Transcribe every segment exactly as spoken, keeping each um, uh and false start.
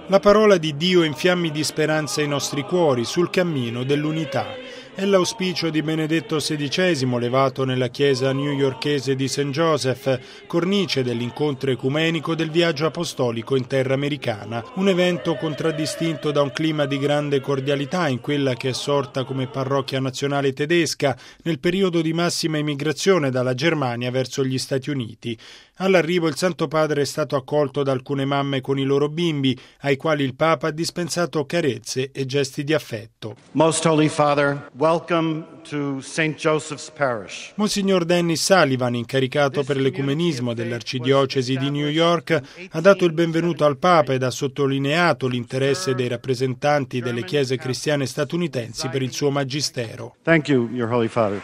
La parola di Dio infiammi di speranza i nostri cuori sul cammino dell'unità. È l'auspicio di Benedetto sedicesimo levato nella chiesa newyorkese di Saint Joseph, cornice dell'incontro ecumenico del viaggio apostolico in terra americana. Un evento contraddistinto da un clima di grande cordialità in quella che è sorta come parrocchia nazionale tedesca nel periodo di massima emigrazione dalla Germania verso gli Stati Uniti. All'arrivo il Santo Padre è stato accolto da alcune mamme con i loro bimbi, ai quali il Papa ha dispensato carezze e gesti di affetto. Most Holy Father, welcome to Saint Joseph's Parish. Monsignor Dennis Sullivan, incaricato per l'ecumenismo dell'Arcidiocesi di New York, ha dato il benvenuto al Papa ed ha sottolineato l'interesse dei rappresentanti delle chiese cristiane statunitensi per il suo magistero. Thank you, Your Holy Father.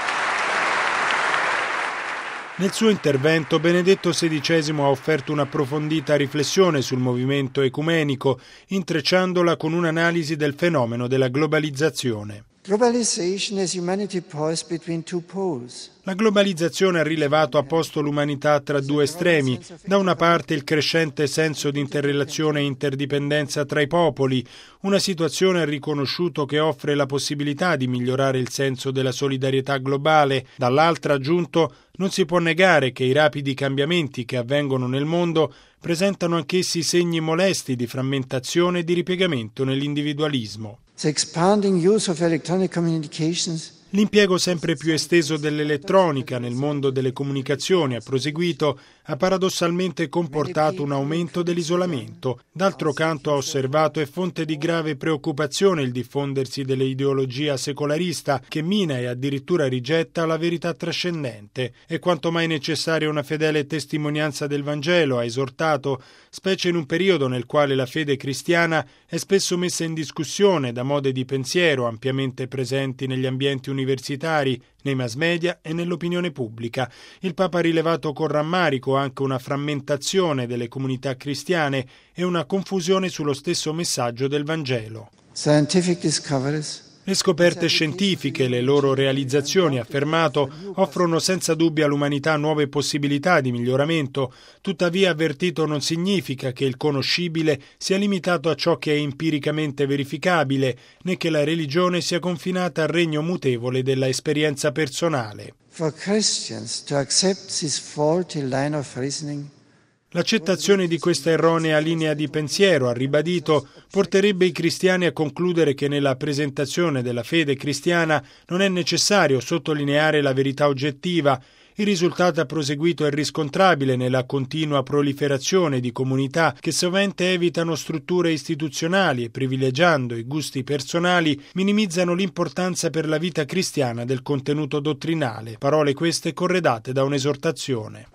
Nel suo intervento Benedetto sedicesimo ha offerto un'approfondita riflessione sul movimento ecumenico, intrecciandola con un'analisi del fenomeno della globalizzazione. Globalization as humanity poised between two poles. La globalizzazione ha rilevato a posto l'umanità tra due estremi, da una parte il crescente senso di interrelazione e interdipendenza tra i popoli, una situazione riconosciuto che offre la possibilità di migliorare il senso della solidarietà globale, dall'altra aggiunto non si può negare che i rapidi cambiamenti che avvengono nel mondo presentano anch'essi segni molesti di frammentazione e di ripiegamento nell'individualismo. The expanding use of electronic communications. L'impiego sempre più esteso dell'elettronica nel mondo delle comunicazioni, ha proseguito, ha paradossalmente comportato un aumento dell'isolamento. D'altro canto ha osservato è fonte di grave preoccupazione il diffondersi dell'ideologia secolarista che mina e addirittura rigetta la verità trascendente. È quanto mai necessaria una fedele testimonianza del Vangelo, ha esortato, specie in un periodo nel quale la fede cristiana è spesso messa in discussione da mode di pensiero ampiamente presenti negli ambienti universitari, nei mass media e nell'opinione pubblica. Il Papa ha rilevato con rammarico anche una frammentazione delle comunità cristiane e una confusione sullo stesso messaggio del Vangelo. Scientific discoveries. Le scoperte scientifiche e le loro realizzazioni, ha affermato, offrono senza dubbio all'umanità nuove possibilità di miglioramento, tuttavia avvertito non significa che il conoscibile sia limitato a ciò che è empiricamente verificabile, né che la religione sia confinata al regno mutevole della esperienza personale. For Christians to accept this faulty line of reasoning. L'accettazione di questa erronea linea di pensiero, ha ribadito, porterebbe i cristiani a concludere che nella presentazione della fede cristiana non è necessario sottolineare la verità oggettiva. Il risultato, ha proseguito, è riscontrabile nella continua proliferazione di comunità che sovente evitano strutture istituzionali e, privilegiando i gusti personali, minimizzano l'importanza per la vita cristiana del contenuto dottrinale. Parole queste corredate da un'esortazione.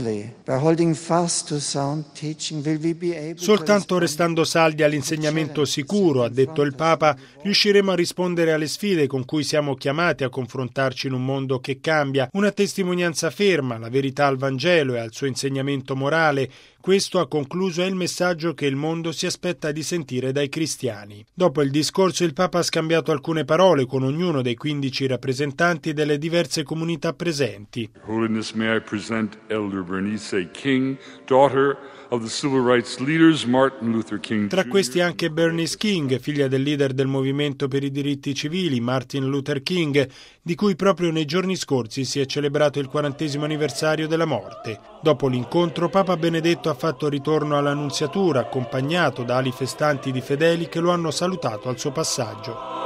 Soltanto restando saldi all'insegnamento sicuro, ha detto il Papa, riusciremo a rispondere alle sfide con cui siamo chiamati a confrontarci in un mondo che cambia. Una testimonianza ferma, la verità al Vangelo e al suo insegnamento morale. Questo, ha concluso, è il messaggio che il mondo si aspetta di sentire dai cristiani. Dopo il discorso il Papa ha scambiato alcune parole con ognuno dei quindici rappresentanti delle diverse comunità presenti. Holiness, may I present Elder Bernice King, daughter of the civil rights leaders Martin Luther King. Tra questi anche Bernice King, figlia del leader del movimento per i diritti civili Martin Luther King, di cui proprio nei giorni scorsi si è celebrato il quarantesimo anniversario della morte. Dopo l'incontro Papa Benedetto ha fatto ritorno all'Annunziatura, accompagnato da ali festanti di fedeli che lo hanno salutato al suo passaggio.